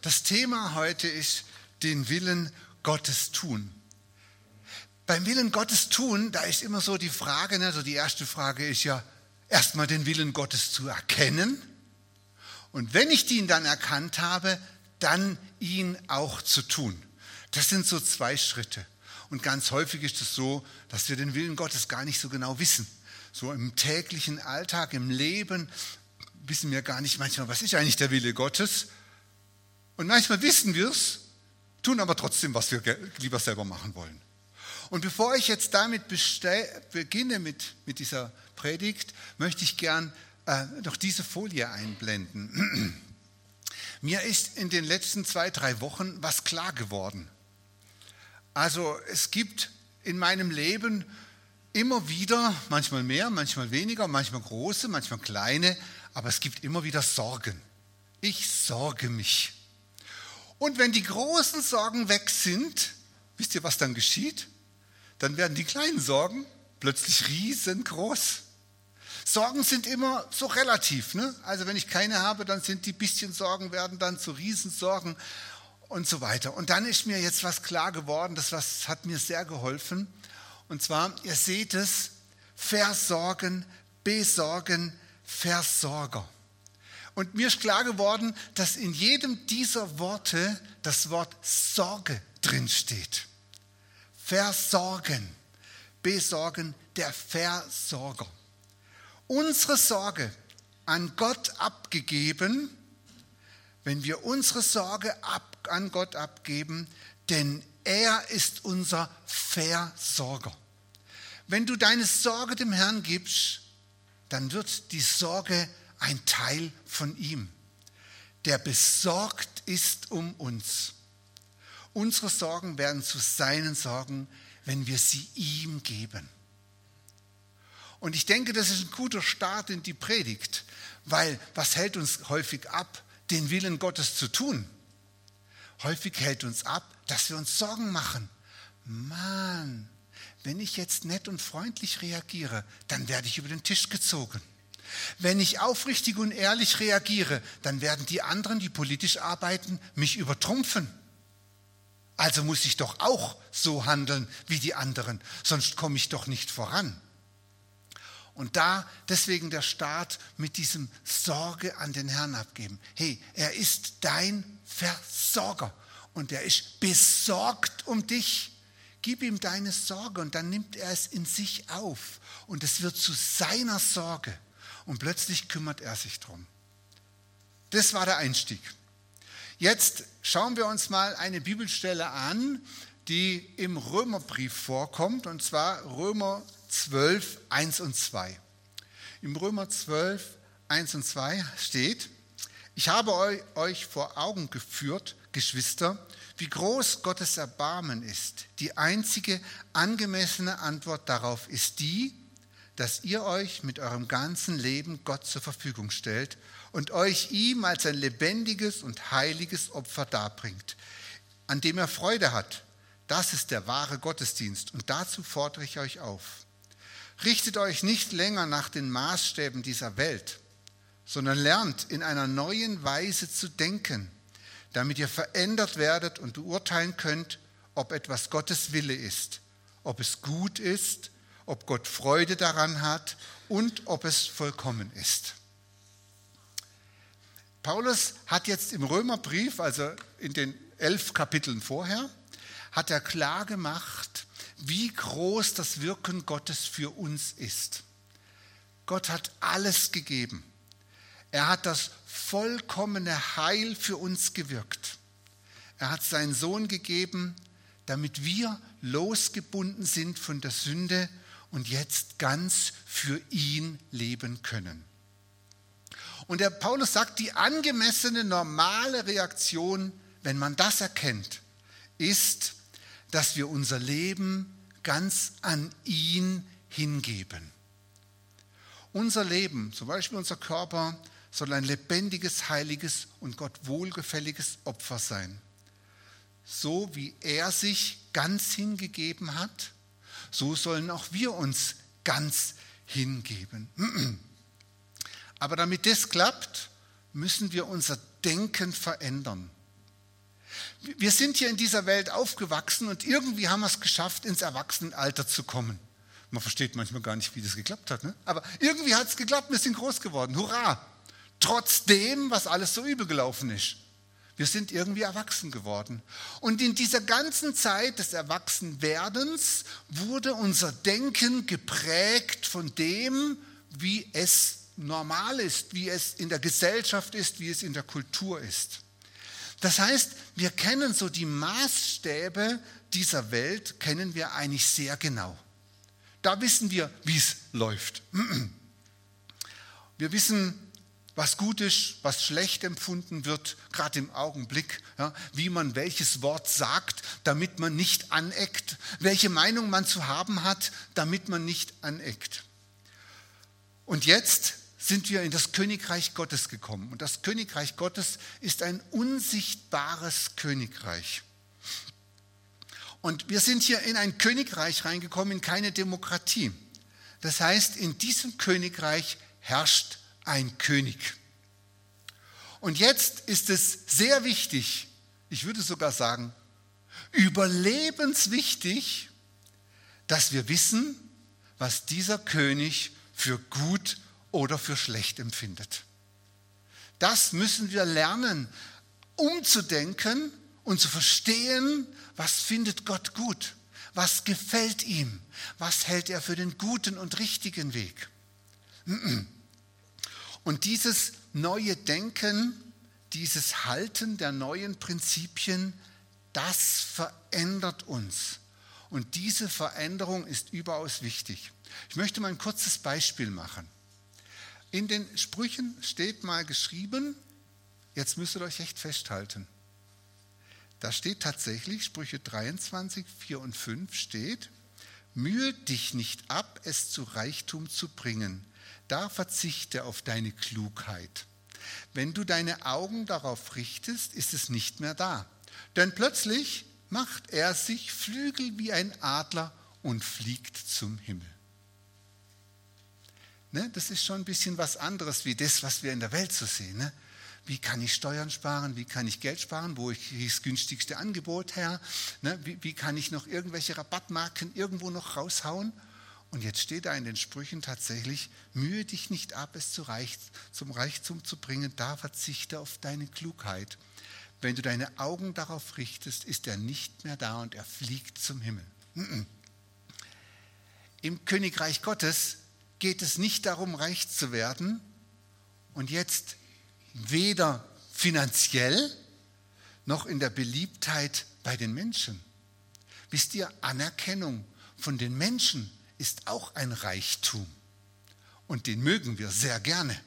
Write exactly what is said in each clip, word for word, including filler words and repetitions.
Das Thema heute ist den Willen Gottes tun. Beim Willen Gottes tun, da ist immer so die Frage, also die erste Frage ist ja, erstmal den Willen Gottes zu erkennen. Und wenn ich ihn dann erkannt habe, dann ihn auch zu tun. Das sind so zwei Schritte. Und ganz häufig ist es so, dass wir den Willen Gottes gar nicht so genau wissen. So im täglichen Alltag, im Leben wissen wir gar nicht manchmal, was ist eigentlich der Wille Gottes. Und manchmal wissen wir es, tun aber trotzdem, was wir lieber selber machen wollen. Und bevor ich jetzt damit bestell, beginne mit, mit dieser Predigt, möchte ich gern äh, noch diese Folie einblenden. Mir ist in den letzten zwei, drei Wochen was klar geworden. Also es gibt in meinem Leben immer wieder, manchmal mehr, manchmal weniger, manchmal große, manchmal kleine, aber es gibt immer wieder Sorgen. Ich sorge mich. Und wenn die großen Sorgen weg sind, wisst ihr, was dann geschieht? Dann werden die kleinen Sorgen plötzlich riesengroß. Sorgen sind immer so relativ, ne? Also wenn ich keine habe, dann sind die bisschen Sorgen, werden dann zu Riesensorgen und so weiter. Und dann ist mir jetzt was klar geworden, das was hat mir sehr geholfen. Und zwar, ihr seht es, versorgen, besorgen, Versorger. Und mir ist klar geworden, dass in jedem dieser Worte das Wort Sorge drinsteht. Versorgen, besorgen, der Versorger. Unsere Sorge an Gott abgegeben, wenn wir unsere Sorge ab, an Gott abgeben, denn er ist unser Versorger. Wenn du deine Sorge dem Herrn gibst, dann wird die Sorge ein Teil von ihm, der besorgt ist um uns. Unsere Sorgen werden zu seinen Sorgen, wenn wir sie ihm geben. Und ich denke, das ist ein guter Start in die Predigt, weil was hält uns häufig ab, den Willen Gottes zu tun? Häufig hält uns ab, dass wir uns Sorgen machen. Mann, wenn ich jetzt nett und freundlich reagiere, dann werde ich über den Tisch gezogen. Wenn ich aufrichtig und ehrlich reagiere, dann werden die anderen, die politisch arbeiten, mich übertrumpfen. Also muss ich doch auch so handeln wie die anderen, sonst komme ich doch nicht voran. Und da deswegen der Start mit diesem Sorge an den Herrn abgeben. Hey, er ist dein Versorger und er ist besorgt um dich. Gib ihm deine Sorge und dann nimmt er es in sich auf und es wird zu seiner Sorge und plötzlich kümmert er sich drum. Das war der Einstieg. Jetzt schauen wir uns mal eine Bibelstelle an, die im Römerbrief vorkommt, und zwar Römer zwölf, eins und zwei. Im Römer zwölf, eins und zwei steht: Ich habe euch vor Augen geführt, Geschwister, wie groß Gottes Erbarmen ist. Die einzige angemessene Antwort darauf ist die, dass ihr euch mit eurem ganzen Leben Gott zur Verfügung stellt und euch ihm als ein lebendiges und heiliges Opfer darbringt, an dem er Freude hat. Das ist der wahre Gottesdienst und dazu fordere ich euch auf. Richtet euch nicht länger nach den Maßstäben dieser Welt, sondern lernt in einer neuen Weise zu denken, damit ihr verändert werdet und beurteilen könnt, ob etwas Gottes Wille ist, ob es gut ist, ob Gott Freude daran hat und ob es vollkommen ist. Paulus hat jetzt im Römerbrief, also in den elf Kapiteln vorher, hat er klar gemacht, wie groß das Wirken Gottes für uns ist. Gott hat alles gegeben. Er hat das vollkommene Heil für uns gewirkt. Er hat seinen Sohn gegeben, damit wir losgebunden sind von der Sünde und jetzt ganz für ihn leben können. Und der Paulus sagt, die angemessene, normale Reaktion, wenn man das erkennt, ist, dass wir unser Leben ganz an ihn hingeben. Unser Leben, zum Beispiel unser Körper, soll ein lebendiges, heiliges und Gott wohlgefälliges Opfer sein. So wie er sich ganz hingegeben hat, so sollen auch wir uns ganz hingeben. Aber damit das klappt, müssen wir unser Denken verändern. Wir sind hier in dieser Welt aufgewachsen und irgendwie haben wir es geschafft, ins Erwachsenenalter zu kommen. Man versteht manchmal gar nicht, wie das geklappt hat, ne? Aber irgendwie hat es geklappt, wir sind groß geworden. Hurra! Trotzdem, was alles so übel gelaufen ist. Wir sind irgendwie erwachsen geworden. Und in dieser ganzen Zeit des Erwachsenwerdens wurde unser Denken geprägt von dem, wie es normal ist, wie es in der Gesellschaft ist, wie es in der Kultur ist. Das heißt, wir kennen so die Maßstäbe dieser Welt, kennen wir eigentlich sehr genau. Da wissen wir, wie es läuft. Wir wissen, was gut ist, was schlecht empfunden wird, gerade im Augenblick, ja, wie man welches Wort sagt, damit man nicht aneckt, welche Meinung man zu haben hat, damit man nicht aneckt. Und jetzt sind wir in das Königreich Gottes gekommen. Und das Königreich Gottes ist ein unsichtbares Königreich. Und wir sind hier in ein Königreich reingekommen, in keine Demokratie. Das heißt, in diesem Königreich herrscht ein König. Und jetzt ist es sehr wichtig, ich würde sogar sagen, überlebenswichtig, dass wir wissen, was dieser König für gut oder für schlecht empfindet. Das müssen wir lernen, umzudenken und zu verstehen, was findet Gott gut, was gefällt ihm, was hält er für den guten und richtigen Weg. Und dieses neue Denken, dieses Halten der neuen Prinzipien, das verändert uns. Und diese Veränderung ist überaus wichtig. Ich möchte mal ein kurzes Beispiel machen. In den Sprüchen steht mal geschrieben, jetzt müsst ihr euch echt festhalten. Da steht tatsächlich, Sprüche dreiundzwanzig, vier und fünf steht, mühe dich nicht ab, es zu Reichtum zu bringen. Da verzichte auf deine Klugheit. Wenn du deine Augen darauf richtest, ist es nicht mehr da. Denn plötzlich macht er sich Flügel wie ein Adler und fliegt zum Himmel. Ne, das ist schon ein bisschen was anderes wie das, was wir in der Welt so sehen. Ne? Wie kann ich Steuern sparen? Wie kann ich Geld sparen? Wo ich das günstigste Angebot her? Ne? Wie, wie kann ich noch irgendwelche Rabattmarken irgendwo noch raushauen? Und jetzt steht da in den Sprüchen tatsächlich, mühe dich nicht ab, es zu Reich, zum Reichtum zu bringen, da verzichte auf deine Klugheit. Wenn du deine Augen darauf richtest, ist er nicht mehr da und er fliegt zum Himmel. Im Königreich Gottes geht es nicht darum, reich zu werden und jetzt weder finanziell noch in der Beliebtheit bei den Menschen. Wisst ihr, Anerkennung von den Menschen ist auch ein Reichtum und den mögen wir sehr gerne.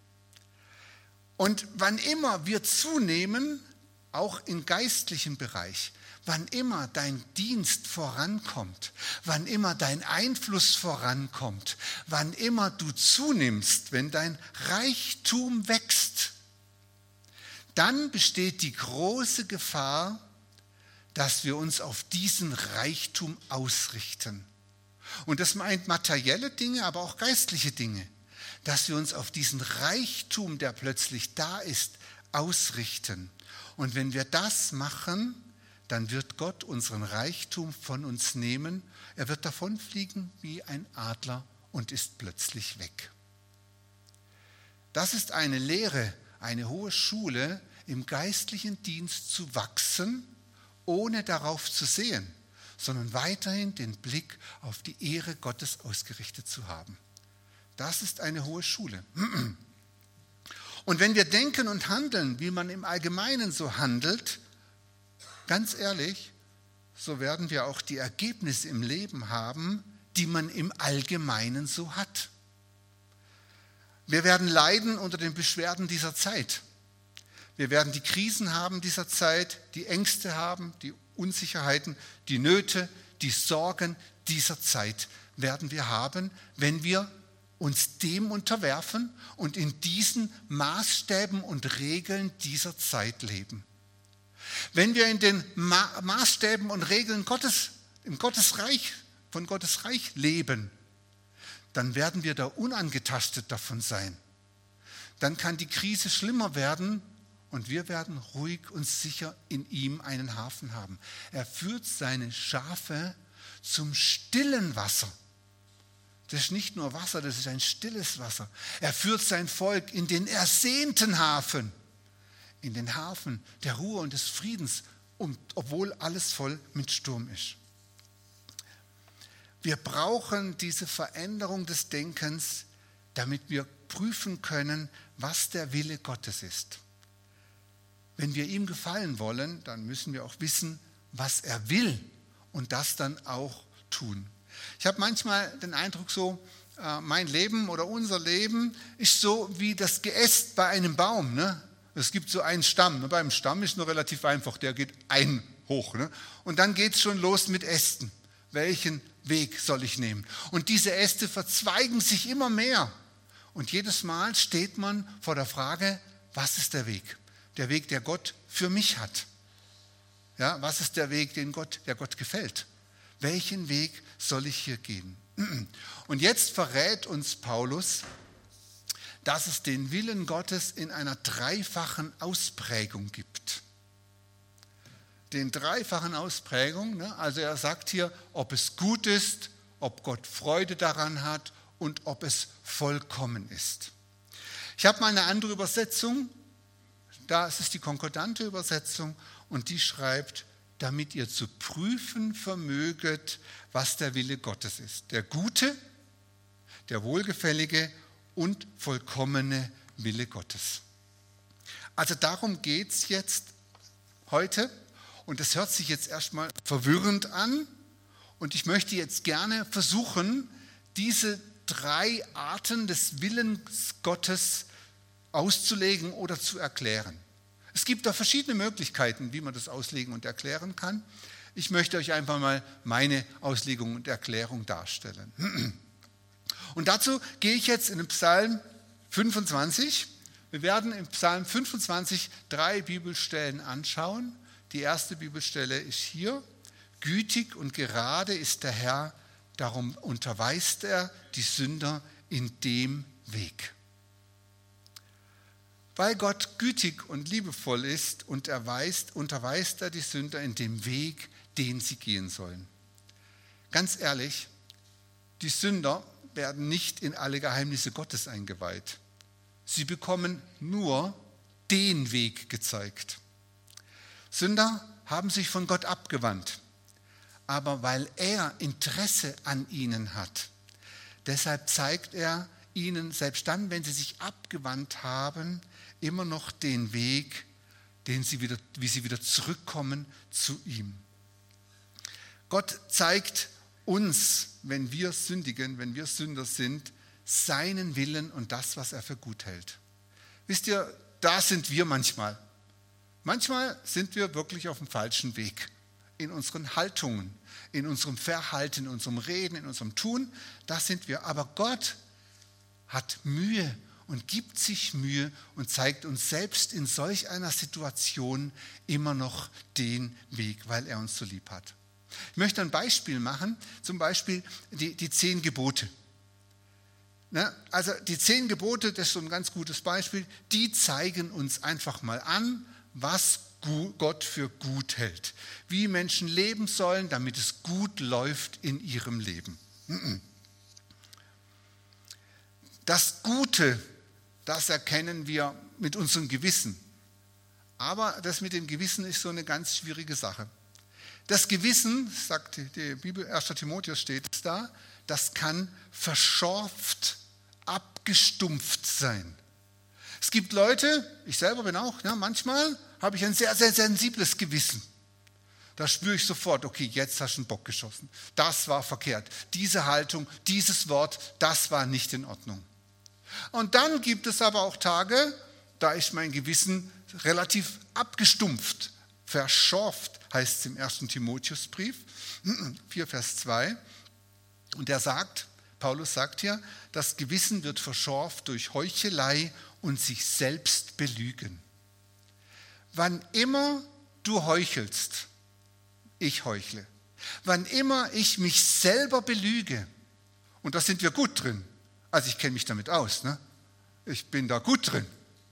Und wann immer wir zunehmen, auch im geistlichen Bereich, wann immer dein Dienst vorankommt, wann immer dein Einfluss vorankommt, wann immer du zunimmst, wenn dein Reichtum wächst, dann besteht die große Gefahr, dass wir uns auf diesen Reichtum ausrichten. Und das meint materielle Dinge, aber auch geistliche Dinge, dass wir uns auf diesen Reichtum, der plötzlich da ist, ausrichten. Und wenn wir das machen, dann wird Gott unseren Reichtum von uns nehmen. Er wird davonfliegen wie ein Adler und ist plötzlich weg. Das ist eine Lehre, eine hohe Schule, im geistlichen Dienst zu wachsen, ohne darauf zu sehen, sondern weiterhin den Blick auf die Ehre Gottes ausgerichtet zu haben. Das ist eine hohe Schule. Und wenn wir denken und handeln, wie man im Allgemeinen so handelt, ganz ehrlich, so werden wir auch die Ergebnisse im Leben haben, die man im Allgemeinen so hat. Wir werden leiden unter den Beschwerden dieser Zeit. Wir werden die Krisen haben dieser Zeit, die Ängste haben, die Unsicherheiten, die Nöte, die Sorgen dieser Zeit werden wir haben, wenn wir uns dem unterwerfen und in diesen Maßstäben und Regeln dieser Zeit leben. Wenn wir in den Ma- Maßstäben und Regeln Gottes, im Gottesreich, von Gottes Reich leben, dann werden wir da unangetastet davon sein. Dann kann die Krise schlimmer werden und wir werden ruhig und sicher in ihm einen Hafen haben. Er führt seine Schafe zum stillen Wasser. Das ist nicht nur Wasser, das ist ein stilles Wasser. Er führt sein Volk in den ersehnten Hafen, in den Hafen der Ruhe und des Friedens, obwohl alles voll mit Sturm ist. Wir brauchen diese Veränderung des Denkens, damit wir prüfen können, was der Wille Gottes ist. Wenn wir ihm gefallen wollen, dann müssen wir auch wissen, was er will und das dann auch tun. Ich habe manchmal den Eindruck so, mein Leben oder unser Leben ist so wie das Geäst bei einem Baum. Ne? Es gibt so einen Stamm. Beim Stamm ist nur relativ einfach, der geht ein hoch. Ne? Und dann geht es schon los mit Ästen. Welchen Weg soll ich nehmen? Und diese Äste verzweigen sich immer mehr. Und jedes Mal steht man vor der Frage, was ist der Weg? Der Weg, der Gott für mich hat. Ja, was ist der Weg, den Gott, der Gott gefällt? Welchen Weg soll ich hier gehen? Und jetzt verrät uns Paulus, dass es den Willen Gottes in einer dreifachen Ausprägung gibt. Den dreifachen Ausprägung, ne? Also er sagt hier, ob es gut ist, ob Gott Freude daran hat und ob es vollkommen ist. Ich habe mal eine andere Übersetzung, das ist die konkordante Übersetzung und die schreibt, damit ihr zu prüfen vermöget, was der Wille Gottes ist. Der gute, der wohlgefällige und vollkommene Wille Gottes. Also darum geht es jetzt heute und das hört sich jetzt erstmal verwirrend an und ich möchte jetzt gerne versuchen, diese drei Arten des Willens Gottes auszulegen oder zu erklären. Es gibt da verschiedene Möglichkeiten, wie man das auslegen und erklären kann. Ich möchte euch einfach mal meine Auslegung und Erklärung darstellen. Und dazu gehe ich jetzt in den Psalm fünfundzwanzig. Wir werden im Psalm fünfundzwanzig drei Bibelstellen anschauen. Die erste Bibelstelle ist hier. Gütig und gerade ist der Herr, darum unterweist er die Sünder in dem Weg. Weil Gott gütig und liebevoll ist und erweist, unterweist er die Sünder in dem Weg, den sie gehen sollen. Ganz ehrlich, die Sünder werden nicht in alle Geheimnisse Gottes eingeweiht. Sie bekommen nur den Weg gezeigt. Sünder haben sich von Gott abgewandt, aber weil er Interesse an ihnen hat, deshalb zeigt er ihnen, selbst dann, wenn sie sich abgewandt haben, immer noch den Weg, den sie wieder, wie sie wieder zurückkommen zu ihm. Gott zeigt uns, wenn wir sündigen, wenn wir Sünder sind, seinen Willen und das, was er für gut hält. Wisst ihr, da sind wir manchmal. Manchmal sind wir wirklich auf dem falschen Weg. In unseren Haltungen, in unserem Verhalten, in unserem Reden, in unserem Tun, da sind wir. Aber Gott hat Mühe und gibt sich Mühe und zeigt uns selbst in solch einer Situation immer noch den Weg, weil er uns so lieb hat. Ich möchte ein Beispiel machen, zum Beispiel die, die zehn Gebote. Ne? Also die zehn Gebote, das ist so ein ganz gutes Beispiel, die zeigen uns einfach mal an, was Gott für gut hält. Wie Menschen leben sollen, damit es gut läuft in ihrem Leben. Das Gute, das erkennen wir mit unserem Gewissen. Aber das mit dem Gewissen ist so eine ganz schwierige Sache. Das Gewissen, sagt die Bibel, erster Timotheus steht es da, das kann verschorft, abgestumpft sein. Es gibt Leute, ich selber bin auch, ja, manchmal habe ich ein sehr, sehr sensibles Gewissen. Da spüre ich sofort, okay, jetzt hast du einen Bock geschossen. Das war verkehrt. Diese Haltung, dieses Wort, das war nicht in Ordnung. Und dann gibt es aber auch Tage, da ist mein Gewissen relativ abgestumpft, verschorft, heißt es im ersten Timotheusbrief, vier Vers zwei. Und er sagt, Paulus sagt hier, das Gewissen wird verschorft durch Heuchelei und sich selbst belügen. Wann immer du heuchelst, ich heuchle. Wann immer ich mich selber belüge, und da sind wir gut drin, also ich kenne mich damit aus, ne? Ich bin da gut drin,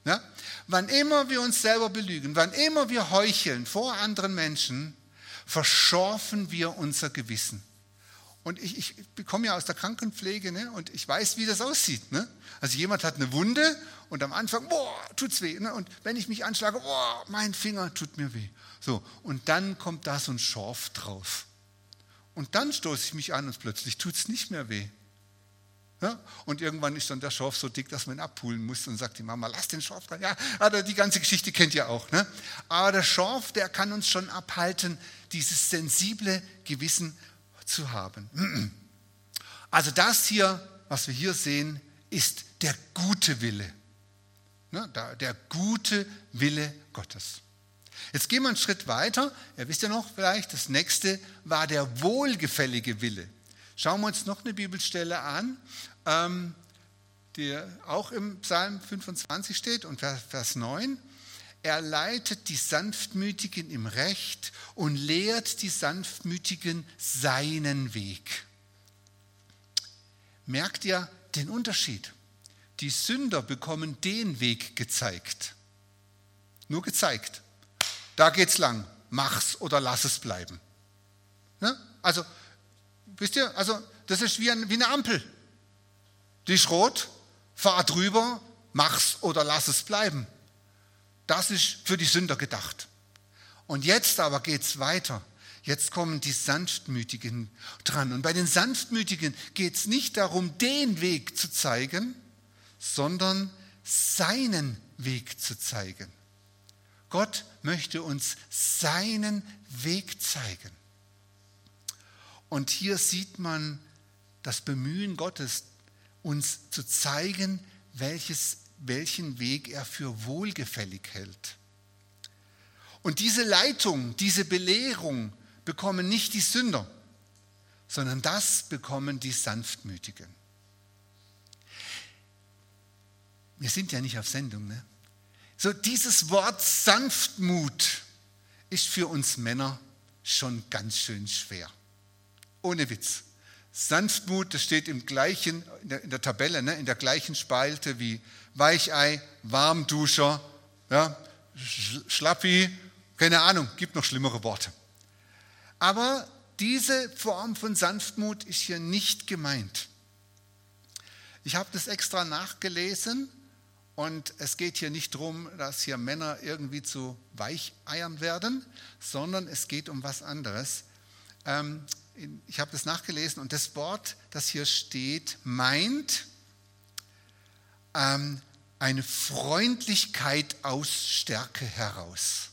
Ja? Wann immer wir uns selber belügen, wann immer wir heucheln vor anderen Menschen, verschorfen wir unser Gewissen. Und ich, ich komme ja aus der Krankenpflege, ne, und ich weiß, wie das aussieht. Ne? Also jemand hat eine Wunde und am Anfang, boah, tut's weh. Ne? Und wenn ich mich anschlage, boah, mein Finger tut mir weh. So, und dann kommt da so ein Schorf drauf. Und dann stoße ich mich an und plötzlich tut es nicht mehr weh. Ja? Und irgendwann ist dann der Schorf so dick, dass man ihn abpulen muss und sagt die Mama, lass den Schorf rein. Ja, also die ganze Geschichte kennt ihr auch. Ne? Aber der Schorf, der kann uns schon abhalten, dieses sensible Gewissen zu haben. Also das hier, was wir hier sehen, ist der gute Wille. Ne? Der gute Wille Gottes. Jetzt gehen wir einen Schritt weiter. Ihr wisst ja noch vielleicht, das nächste war der wohlgefällige Wille. Schauen wir uns noch eine Bibelstelle an, ähm, die auch im Psalm fünfundzwanzig steht und Vers neun. Er leitet die Sanftmütigen im Recht und lehrt die Sanftmütigen seinen Weg. Merkt ihr den Unterschied? Die Sünder bekommen den Weg gezeigt. Nur gezeigt. Da geht's lang. Mach's oder lass es bleiben. Ne? Also, wisst ihr, also das ist wie, ein, wie eine Ampel. Die ist rot, fahr drüber, mach's oder lass es bleiben. Das ist für die Sünder gedacht. Und jetzt aber geht es weiter. Jetzt kommen die Sanftmütigen dran. Und bei den Sanftmütigen geht es nicht darum, den Weg zu zeigen, sondern seinen Weg zu zeigen. Gott möchte uns seinen Weg zeigen. Und hier sieht man das Bemühen Gottes, uns zu zeigen, welches welchen Weg er für wohlgefällig hält. Und diese Leitung, diese Belehrung bekommen nicht die Sünder, sondern das bekommen die Sanftmütigen. Wir sind ja nicht auf Sendung, ne? So, dieses Wort Sanftmut ist für uns Männer schon ganz schön schwer. Ohne Witz. Sanftmut, das steht im gleichen, in der, in der Tabelle, ne, in der gleichen Spalte wie Weichei, Warmduscher, ja, Schlappi, keine Ahnung, gibt noch schlimmere Worte. Aber diese Form von Sanftmut ist hier nicht gemeint. Ich habe das extra nachgelesen und es geht hier nicht darum, dass hier Männer irgendwie zu Weicheiern werden, sondern es geht um was anderes. Ähm, Ich habe das nachgelesen und das Wort, das hier steht, meint ähm, eine Freundlichkeit aus Stärke heraus.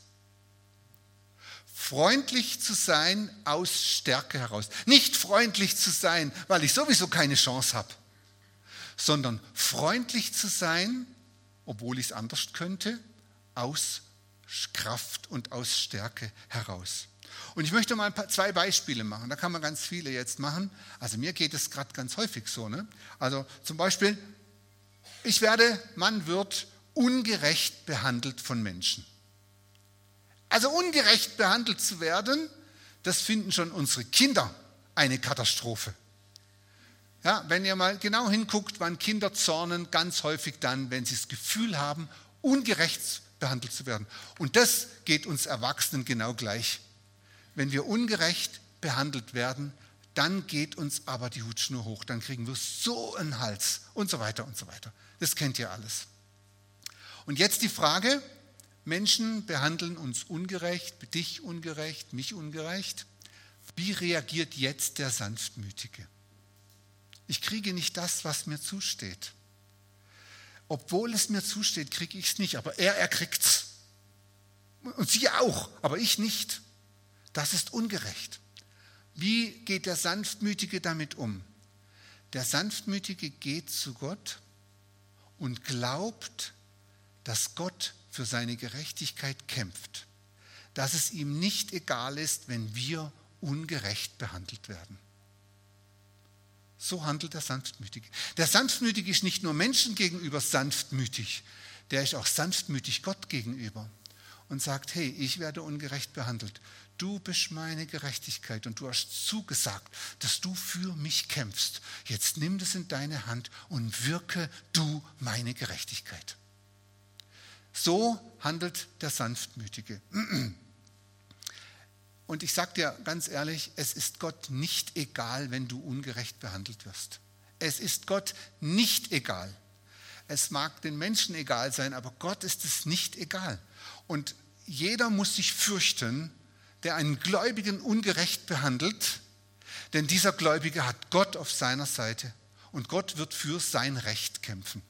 Freundlich zu sein aus Stärke heraus. Nicht freundlich zu sein, weil ich sowieso keine Chance habe, sondern freundlich zu sein, obwohl ich es anders könnte, aus Kraft und aus Stärke heraus. Und ich möchte mal ein paar, zwei Beispiele machen. Da kann man ganz viele jetzt machen. Also mir geht es gerade ganz häufig so. Ne? Also zum Beispiel, ich werde, man wird ungerecht behandelt von Menschen. Also ungerecht behandelt zu werden, das finden schon unsere Kinder eine Katastrophe. Ja, wenn ihr mal genau hinguckt, wann Kinder zornen, ganz häufig dann, wenn sie das Gefühl haben, ungerecht behandelt zu werden. Und das geht uns Erwachsenen genau gleich. Wenn wir ungerecht behandelt werden, dann geht uns aber die Hutschnur hoch, dann kriegen wir so einen Hals und so weiter und so weiter. Das kennt ihr alles. Und jetzt die Frage, Menschen behandeln uns ungerecht, dich ungerecht, mich ungerecht. Wie reagiert jetzt der Sanftmütige? Ich kriege nicht das, was mir zusteht. Obwohl es mir zusteht, kriege ich es nicht, aber er, er kriegt es. Und sie auch, aber ich nicht. Das ist ungerecht. Wie geht der Sanftmütige damit um? Der Sanftmütige geht zu Gott und glaubt, dass Gott für seine Gerechtigkeit kämpft. Dass es ihm nicht egal ist, wenn wir ungerecht behandelt werden. So handelt der Sanftmütige. Der Sanftmütige ist nicht nur Menschen gegenüber sanftmütig, der ist auch sanftmütig Gott gegenüber und sagt, hey, ich werde ungerecht behandelt. Du bist meine Gerechtigkeit und du hast zugesagt, dass du für mich kämpfst. Jetzt nimm das in deine Hand und wirke du meine Gerechtigkeit. So handelt der Sanftmütige. Und ich sage dir ganz ehrlich, es ist Gott nicht egal, wenn du ungerecht behandelt wirst. Es ist Gott nicht egal. Es mag den Menschen egal sein, aber Gott ist es nicht egal. Und jeder muss sich fürchten, der einen Gläubigen ungerecht behandelt, denn dieser Gläubige hat Gott auf seiner Seite und Gott wird für sein Recht kämpfen.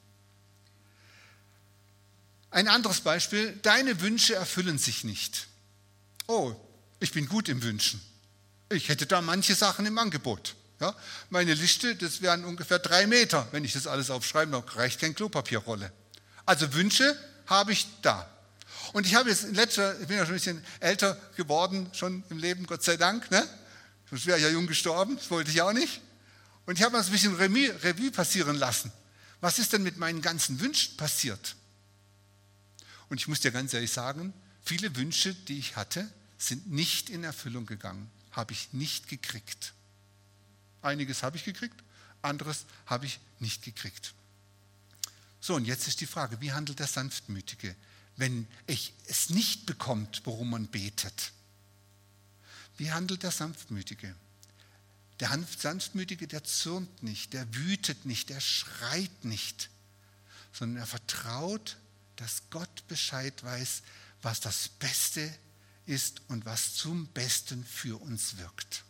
Ein anderes Beispiel, deine Wünsche erfüllen sich nicht. Oh, ich bin gut im Wünschen. Ich hätte da manche Sachen im Angebot. Ja, meine Liste, das wären ungefähr drei Meter. Wenn ich das alles aufschreibe, dann reicht keine Klopapierrolle. Also Wünsche habe ich da. Und ich habe jetzt in letzter, ich bin ja schon ein bisschen älter geworden, schon im Leben, Gott sei Dank. Ne? Ich wäre ja jung gestorben, das wollte ich auch nicht. Und ich habe mal so ein bisschen Revue, Revue passieren lassen. Was ist denn mit meinen ganzen Wünschen passiert? Und ich muss dir ganz ehrlich sagen, viele Wünsche, die ich hatte, sind nicht in Erfüllung gegangen. Habe ich nicht gekriegt. Einiges habe ich gekriegt, anderes habe ich nicht gekriegt. So, und jetzt ist die Frage, wie handelt der Sanftmütige, wenn ich es nicht bekommt, worum man betet? Wie handelt der Sanftmütige? Der Sanftmütige, der zürnt nicht, der wütet nicht, der schreit nicht, sondern er vertraut, dass Gott Bescheid weiß, was das Beste ist und was zum Besten für uns wirkt.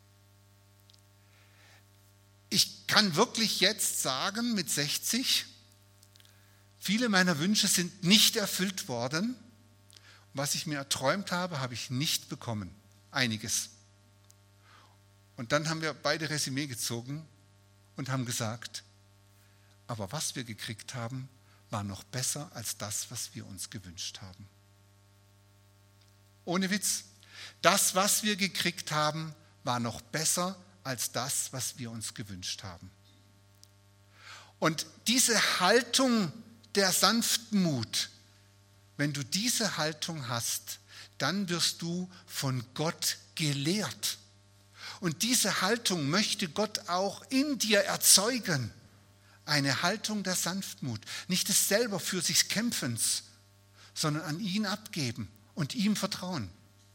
Ich kann wirklich jetzt sagen, mit sechzig, viele meiner Wünsche sind nicht erfüllt worden. Was ich mir erträumt habe, habe ich nicht bekommen. Einiges. Und dann haben wir beide Resümee gezogen und haben gesagt, aber was wir gekriegt haben, war noch besser als das, was wir uns gewünscht haben. Ohne Witz. Das, was wir gekriegt haben, war noch besser als das, was wir uns gewünscht haben. Und diese Haltung der Sanftmut, wenn du diese Haltung hast, dann wirst du von Gott gelehrt. Und diese Haltung möchte Gott auch in dir erzeugen. Eine Haltung der Sanftmut. Nicht des selber für sich Kämpfens, sondern an ihn abgeben und ihm vertrauen.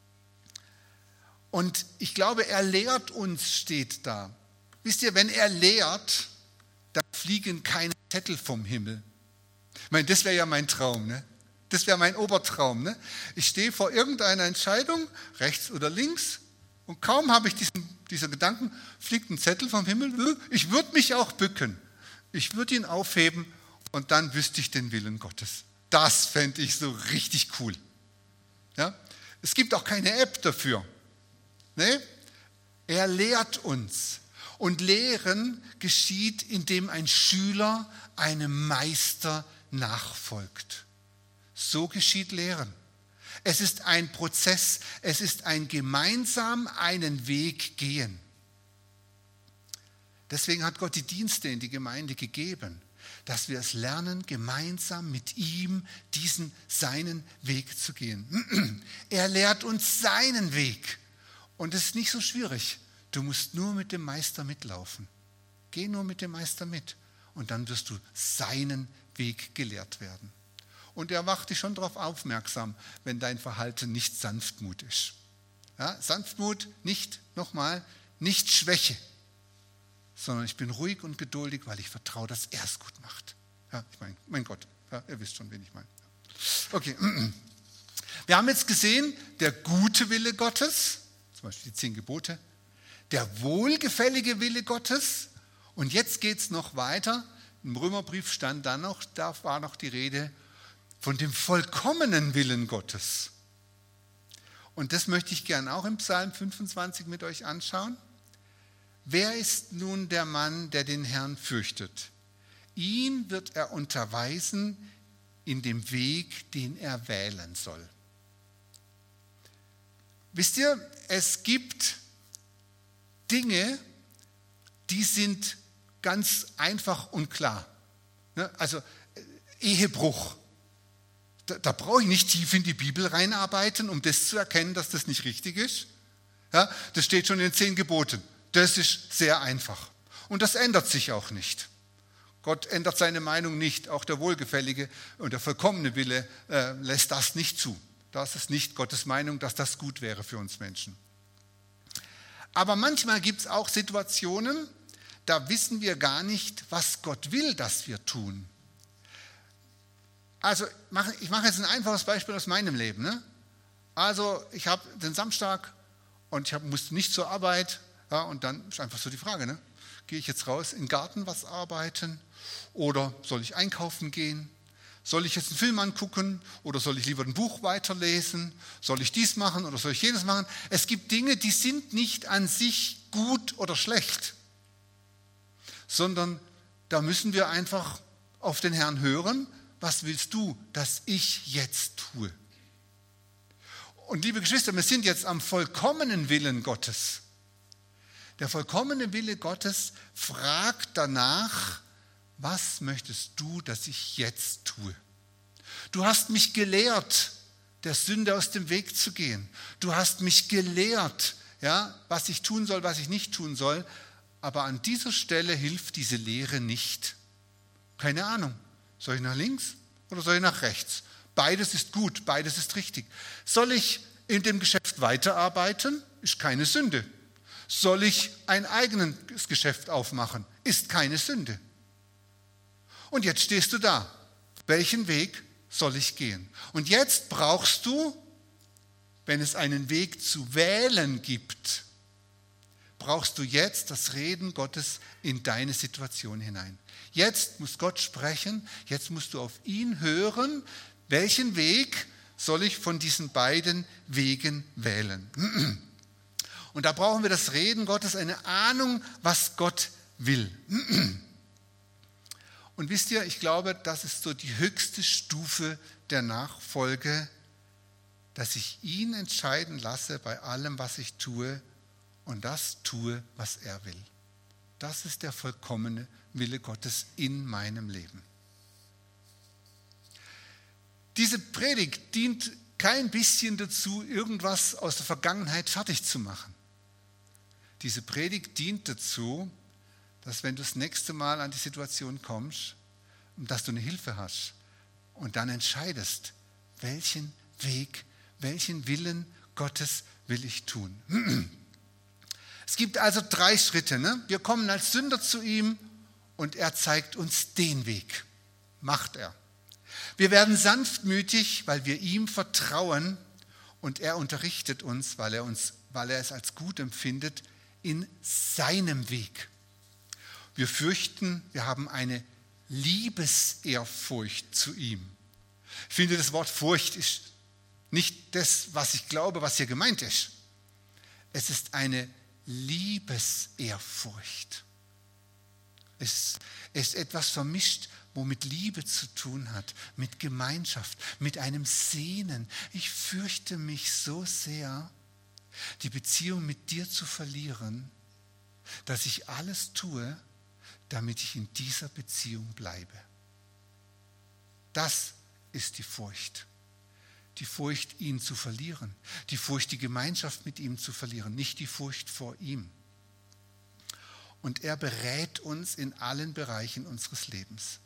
Und ich glaube, er lehrt uns, steht da. Wisst ihr, wenn er lehrt, dann fliegen keine Zettel vom Himmel. Ich meine, das wäre ja mein Traum, ne? Das wäre mein Obertraum, ne? Ich stehe vor irgendeiner Entscheidung, rechts oder links, und kaum habe ich diesen, diesen Gedanken, fliegt ein Zettel vom Himmel, ich würde mich auch bücken. Ich würde ihn aufheben und dann wüsste ich den Willen Gottes. Das fände ich so richtig cool. Ja? Es gibt auch keine App dafür. Nee? Er lehrt uns. Und Lehren geschieht, indem ein Schüler einem Meister nachfolgt. So geschieht Lehren. Es ist ein Prozess, es ist ein gemeinsam einen Weg gehen. Deswegen hat Gott die Dienste in die Gemeinde gegeben, dass wir es lernen, gemeinsam mit ihm diesen seinen Weg zu gehen. Er lehrt uns seinen Weg. Und es ist nicht so schwierig. Du musst nur mit dem Meister mitlaufen. Geh nur mit dem Meister mit. Und dann wirst du seinen Weg gelehrt werden. Und er macht dich schon darauf aufmerksam, wenn dein Verhalten nicht Sanftmut ist. Ja, Sanftmut nicht, nochmal, nicht Schwäche, sondern ich bin ruhig und geduldig, weil ich vertraue, dass er es gut macht. Ja, ich meine, mein Gott, ja, ihr wisst schon, wen ich meine. Okay, wir haben jetzt gesehen, der gute Wille Gottes, zum Beispiel die zehn Gebote, der wohlgefällige Wille Gottes, und jetzt geht es noch weiter. Im Römerbrief stand dann noch, da war noch die Rede von dem vollkommenen Willen Gottes. Und das möchte ich gerne auch im Psalm fünfundzwanzig mit euch anschauen. Wer ist nun der Mann, der den Herrn fürchtet? Ihn wird er unterweisen in dem Weg, den er wählen soll. Wisst ihr, es gibt Dinge, die sind ganz einfach und klar. Also Ehebruch. Da, da brauche ich nicht tief in die Bibel reinarbeiten, um das zu erkennen, dass das nicht richtig ist. Ja, das steht schon in den zehn Geboten. Das ist sehr einfach. Und das ändert sich auch nicht. Gott ändert seine Meinung nicht. Auch der wohlgefällige und der vollkommene Wille äh, lässt das nicht zu. Das ist nicht Gottes Meinung, dass das gut wäre für uns Menschen. Aber manchmal gibt es auch Situationen, da wissen wir gar nicht, was Gott will, dass wir tun. Also ich mache jetzt ein einfaches Beispiel aus meinem Leben. Ne? Also ich habe den Samstag und ich hab, musste nicht zur Arbeit. Ja, und dann ist einfach so die Frage, ne? Gehe ich jetzt raus in den Garten was arbeiten oder soll ich einkaufen gehen? Soll ich jetzt einen Film angucken oder soll ich lieber ein Buch weiterlesen? Soll ich dies machen oder soll ich jenes machen? Es gibt Dinge, die sind nicht an sich gut oder schlecht, sondern da müssen wir einfach auf den Herrn hören. Was willst du, dass ich jetzt tue? Und liebe Geschwister, wir sind jetzt am vollkommenen Willen Gottes. Der vollkommene Wille Gottes fragt danach, was möchtest du, dass ich jetzt tue? Du hast mich gelehrt, der Sünde aus dem Weg zu gehen. Du hast mich gelehrt, ja, was ich tun soll, was ich nicht tun soll. Aber an dieser Stelle hilft diese Lehre nicht. Keine Ahnung. Soll ich nach links oder soll ich nach rechts? Beides ist gut, beides ist richtig. Soll ich in dem Geschäft weiterarbeiten? Ist keine Sünde. Soll ich ein eigenes Geschäft aufmachen? Ist keine Sünde. Und jetzt stehst du da. Welchen Weg soll ich gehen? Und jetzt brauchst du, wenn es einen Weg zu wählen gibt, brauchst du jetzt das Reden Gottes in deine Situation hinein. Jetzt muss Gott sprechen, jetzt musst du auf ihn hören, welchen Weg soll ich von diesen beiden Wegen wählen. Und da brauchen wir das Reden Gottes, eine Ahnung, was Gott will. Und wisst ihr, ich glaube, das ist so die höchste Stufe der Nachfolge, dass ich ihn entscheiden lasse bei allem, was ich tue und das tue, was er will. Das ist der vollkommene Wille Gottes in meinem Leben. Diese Predigt dient kein bisschen dazu, irgendwas aus der Vergangenheit fertig zu machen. Diese Predigt dient dazu, dass wenn du das nächste Mal an die Situation kommst, dass du eine Hilfe hast und dann entscheidest, welchen Weg, welchen Willen Gottes will ich tun. Es gibt also drei Schritte. Ne? Wir kommen als Sünder zu ihm und er zeigt uns den Weg. Macht er. Wir werden sanftmütig, weil wir ihm vertrauen und er unterrichtet uns, weil er, uns, weil er es als gut empfindet, in seinem Weg. Wir fürchten, wir haben eine Liebesehrfurcht zu ihm. Ich finde, das Wort Furcht ist nicht das, was ich glaube, was hier gemeint ist. Es ist eine Liebesehrfurcht. Es ist etwas vermischt, womit Liebe zu tun hat, mit Gemeinschaft, mit einem Sehnen. Ich fürchte mich so sehr, die Beziehung mit dir zu verlieren, dass ich alles tue, damit ich in dieser Beziehung bleibe. Das ist die Furcht. Die Furcht, ihn zu verlieren. Die Furcht, die Gemeinschaft mit ihm zu verlieren. Nicht die Furcht vor ihm. Und er berät uns in allen Bereichen unseres Lebens.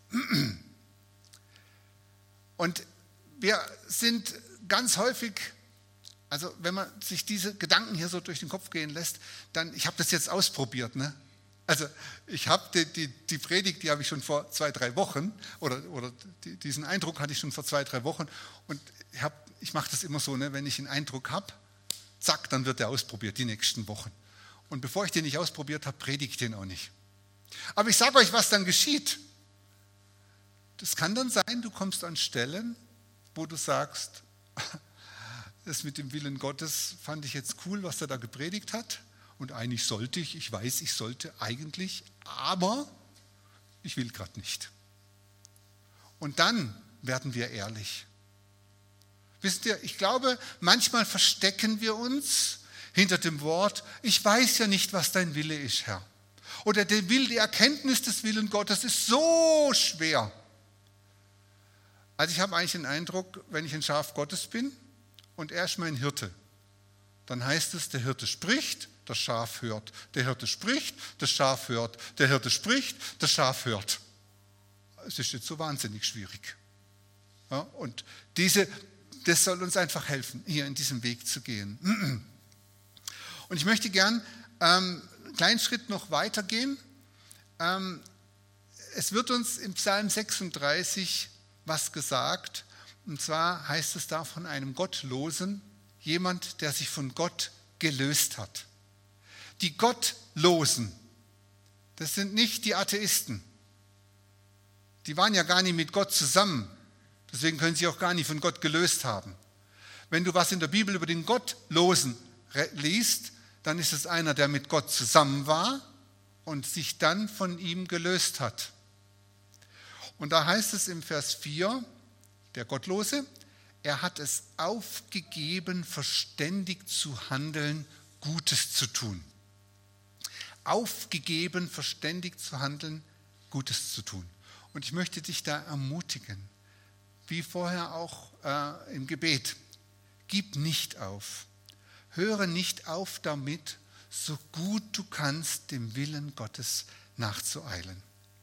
Und wir sind ganz häufig, also wenn man sich diese Gedanken hier so durch den Kopf gehen lässt, dann, ich habe das jetzt ausprobiert, ne? Also ich habe die, die, die Predigt, die habe ich schon vor zwei, drei Wochen, oder, oder die, diesen Eindruck hatte ich schon vor zwei, drei Wochen. Und ich, hab, ich mache das immer so, ne, wenn ich einen Eindruck habe, zack, dann wird der ausprobiert, die nächsten Wochen. Und bevor ich den nicht ausprobiert habe, predige ich den auch nicht. Aber ich sage euch, was dann geschieht. Das kann dann sein, du kommst an Stellen, wo du sagst, das mit dem Willen Gottes fand ich jetzt cool, was er da gepredigt hat. Und eigentlich sollte ich, ich weiß, ich sollte eigentlich, aber ich will gerade nicht. Und dann werden wir ehrlich. Wisst ihr, ich glaube, manchmal verstecken wir uns hinter dem Wort, ich weiß ja nicht, was dein Wille ist, Herr. Oder die, die Erkenntnis des Willens Gottes ist so schwer. Also ich habe eigentlich den Eindruck, wenn ich ein Schaf Gottes bin und er ist mein Hirte, dann heißt es, der Hirte spricht, das Schaf hört. Der Hirte spricht, das Schaf hört. Der Hirte spricht, das Schaf hört. es ist nicht so wahnsinnig schwierig. Ja, und diese, das soll uns einfach helfen, hier in diesem Weg zu gehen. Und ich möchte gern ähm, einen kleinen Schritt noch weitergehen. Ähm, es wird uns im Psalm sechsunddreißig was gesagt. Und zwar heißt es da von einem Gottlosen, jemand, der sich von Gott gelöst hat. Die Gottlosen, das sind nicht die Atheisten. Die waren ja gar nicht mit Gott zusammen. Deswegen können sie auch gar nicht von Gott gelöst haben. Wenn du was in der Bibel über den Gottlosen liest, dann ist es einer, der mit Gott zusammen war und sich dann von ihm gelöst hat. Und da heißt es im Vers vier, der Gottlose, er hat es aufgegeben, verständig zu handeln, Gutes zu tun. Aufgegeben, verständig zu handeln, Gutes zu tun. Und ich möchte dich da ermutigen, wie vorher auch äh, im Gebet, gib nicht auf. Höre nicht auf damit, so gut du kannst, dem Willen Gottes nachzueilen.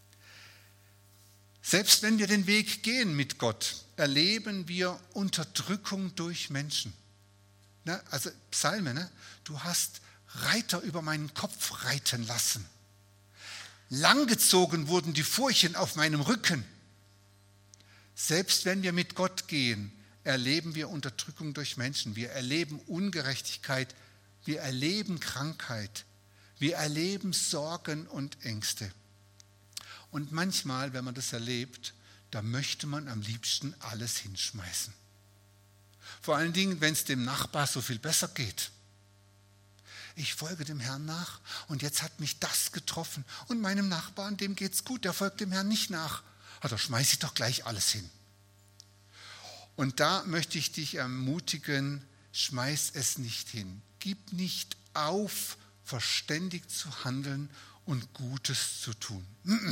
Selbst wenn wir den Weg gehen mit Gott, erleben wir Unterdrückung durch Menschen. Ne? Also Psalme, ne? Du hast Reiter über meinen Kopf reiten lassen. Langgezogen wurden die Furchen auf meinem Rücken. Selbst wenn wir mit Gott gehen, erleben wir Unterdrückung durch Menschen. Wir erleben Ungerechtigkeit, wir erleben Krankheit, wir erleben Sorgen und Ängste. Und manchmal, wenn man das erlebt, da möchte man am liebsten alles hinschmeißen. Vor allen Dingen, wenn es dem Nachbar so viel besser geht. Ich folge dem Herrn nach und jetzt hat mich das getroffen und meinem Nachbarn, dem geht's gut, der folgt dem Herrn nicht nach. Ah, da schmeiße ich doch gleich alles hin. Und da möchte ich dich ermutigen, schmeiß es nicht hin. Gib nicht auf, verständig zu handeln und Gutes zu tun.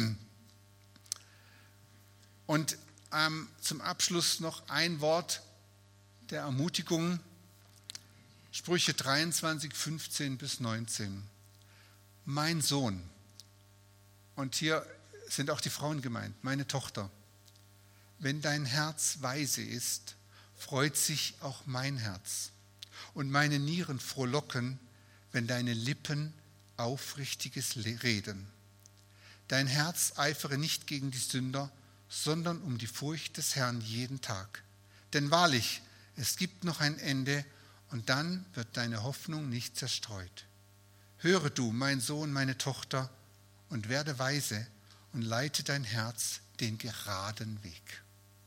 Und ähm, zum Abschluss noch ein Wort der Ermutigung. Sprüche dreiundzwanzig, fünfzehn bis neunzehn. Mein Sohn, und hier sind auch die Frauen gemeint, meine Tochter, wenn dein Herz weise ist, freut sich auch mein Herz. Und meine Nieren frohlocken, wenn deine Lippen Aufrichtiges reden. Dein Herz eifere nicht gegen die Sünder, sondern um die Furcht des Herrn jeden Tag. Denn wahrlich, es gibt noch ein Ende, und dann wird deine Hoffnung nicht zerstreut. Höre du, mein Sohn, meine Tochter, und werde weise und leite dein Herz den geraden Weg.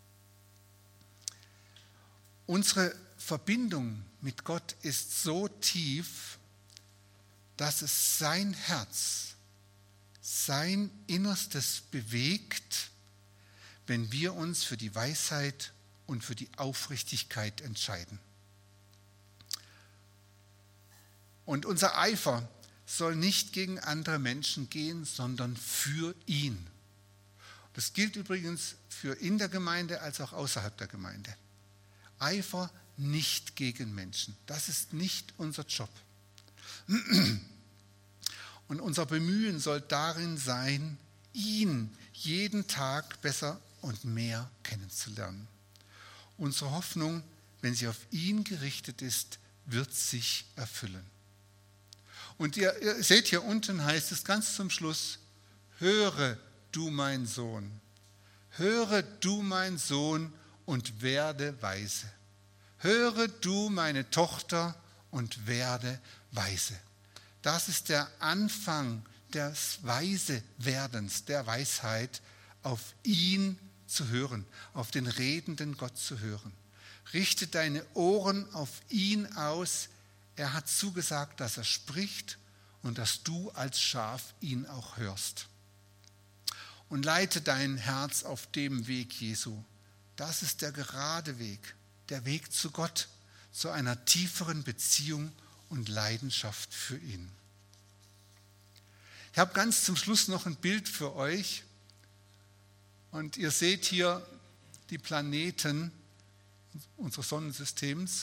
Unsere Verbindung mit Gott ist so tief, dass es sein Herz, sein Innerstes bewegt, wenn wir uns für die Weisheit und für die Aufrichtigkeit entscheiden. Und unser Eifer soll nicht gegen andere Menschen gehen, sondern für ihn. Das gilt übrigens für in der Gemeinde als auch außerhalb der Gemeinde. Eifer nicht gegen Menschen. Das ist nicht unser Job. Und unser Bemühen soll darin sein, ihn jeden Tag besser und mehr kennenzulernen. Unsere Hoffnung, wenn sie auf ihn gerichtet ist, wird sich erfüllen. Und ihr, ihr seht, hier unten heißt es ganz zum Schluss, höre du mein Sohn, höre du mein Sohn und werde weise. Höre du meine Tochter und werde weise. Das ist der Anfang des Weisewerdens, der Weisheit, auf ihn zu hören, auf den redenden Gott zu hören. Richte deine Ohren auf ihn aus. Er hat zugesagt, dass er spricht und dass du als Schaf ihn auch hörst. Und leite dein Herz auf dem Weg Jesu. Das ist der gerade Weg, der Weg zu Gott, zu einer tieferen Beziehung und Leidenschaft für ihn. Ich habe ganz zum Schluss noch ein Bild für euch. Und ihr seht hier die Planeten unseres Sonnensystems.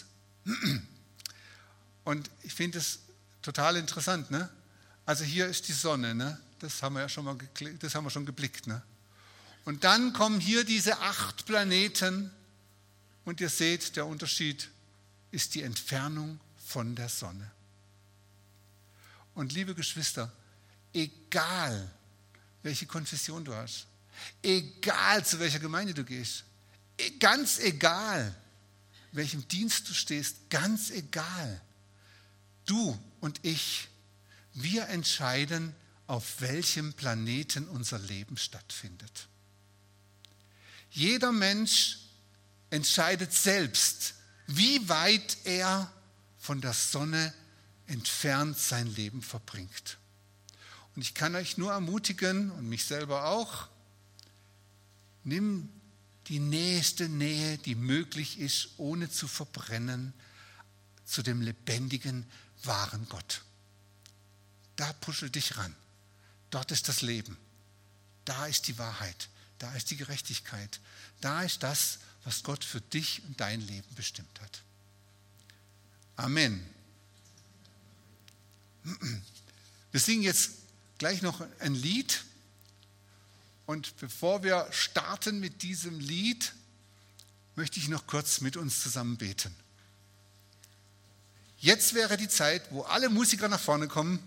Und ich finde es total interessant. Ne? Also hier ist die Sonne, ne? Das haben wir ja schon mal das haben wir schon geblickt. Ne? Und dann kommen hier diese acht Planeten und ihr seht, der Unterschied ist die Entfernung von der Sonne. Und liebe Geschwister, egal welche Konfession du hast, egal zu welcher Gemeinde du gehst, ganz egal welchem Dienst du stehst, ganz egal, du und ich, wir entscheiden, auf welchem Planeten unser Leben stattfindet. Jeder Mensch entscheidet selbst, wie weit er von der Sonne entfernt sein Leben verbringt. Und ich kann euch nur ermutigen und mich selber auch, nimm die nächste Nähe, die möglich ist, ohne zu verbrennen, zu dem lebendigen, wahren Gott. Da puschel dich ran. Dort ist das Leben. Da ist die Wahrheit. Da ist die Gerechtigkeit. Da ist das, was Gott für dich und dein Leben bestimmt hat. Amen. Wir singen jetzt gleich noch ein Lied. Und bevor wir starten mit diesem Lied, möchte ich noch kurz mit uns zusammen beten. Jetzt wäre die Zeit, wo alle Musiker nach vorne kommen.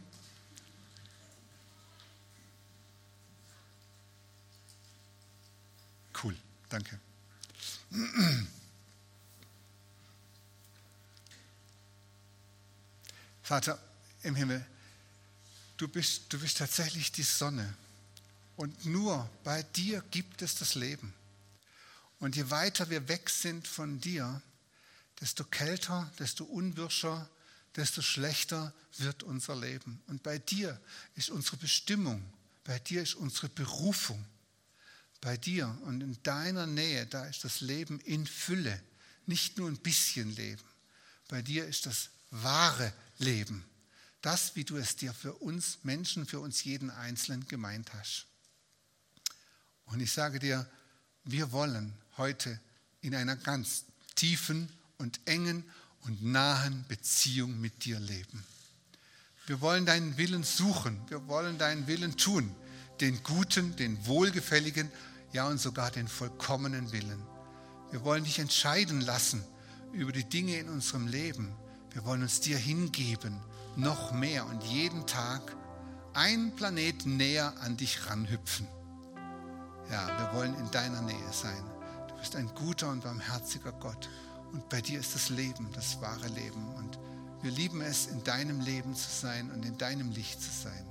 Cool, danke. Vater im Himmel, du bist, du bist tatsächlich die Sonne. Und nur bei dir gibt es das Leben. Und je weiter wir weg sind von dir, desto kälter, desto unwirscher, desto schlechter wird unser Leben. Und bei dir ist unsere Bestimmung, bei dir ist unsere Berufung. Bei dir und in deiner Nähe, da ist das Leben in Fülle, nicht nur ein bisschen Leben. Bei dir ist das wahre Leben, das, wie du es dir für uns Menschen, für uns jeden Einzelnen gemeint hast. Und ich sage dir, wir wollen heute in einer ganz tiefen und engen und nahen Beziehung mit dir leben. Wir wollen deinen Willen suchen, wir wollen deinen Willen tun, den guten, den wohlgefälligen, ja und sogar den vollkommenen Willen. Wir wollen dich entscheiden lassen über die Dinge in unserem Leben. Wir wollen uns dir hingeben, noch mehr und jeden Tag einen Planeten näher an dich ranhüpfen. Ja, wir wollen in deiner Nähe sein. Du bist ein guter und barmherziger Gott. Und bei dir ist das Leben, das wahre Leben. Und wir lieben es, in deinem Leben zu sein und in deinem Licht zu sein.